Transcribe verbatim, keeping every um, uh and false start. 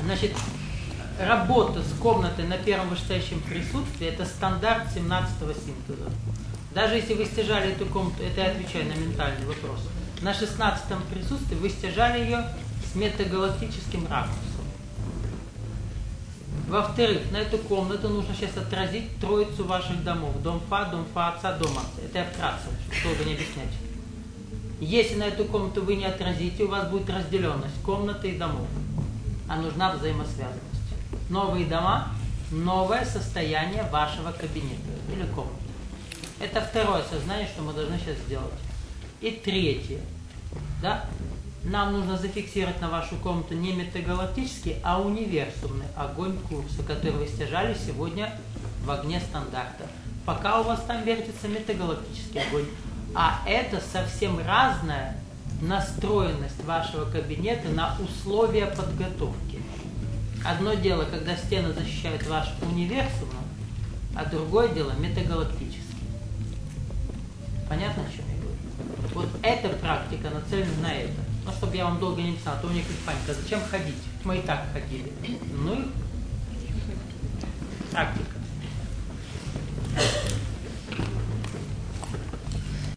Значит, работа с комнатой на первом вышестоящем присутствии – это стандарт семнадцатого синтеза. Даже если вы стяжали эту комнату, это я отвечаю на ментальный вопрос, на шестнадцатом присутствии вы стяжали ее с метагалактическим ракурсом. Во-вторых, на эту комнату нужно сейчас отразить троицу ваших домов. Дом Фа, дом Фа отца, дом отца. Это я вкратце, чтобы долго не объяснять. Если на эту комнату вы не отразите, у вас будет разделенность комнаты и домов. А нужна взаимосвязанность. Новые дома – новое состояние вашего кабинета или комнаты. Это второе сознание, что мы должны сейчас сделать. И третье. Да? Нам нужно зафиксировать на вашу комнату не метагалактический, а универсумный огонь курса, который вы стяжали сегодня в огне стандарта. Пока у вас там вертится метагалактический огонь. А это совсем разная настроенность вашего кабинета на условия подготовки. Одно дело, когда стены защищают ваш универсум, а другое дело метагалактический. Понятно, о чем я говорю? Вот эта практика нацелена на это. Ну, чтобы я вам долго не писал, то у них есть паника. Зачем ходить? Мы и так ходили. Ну и практика.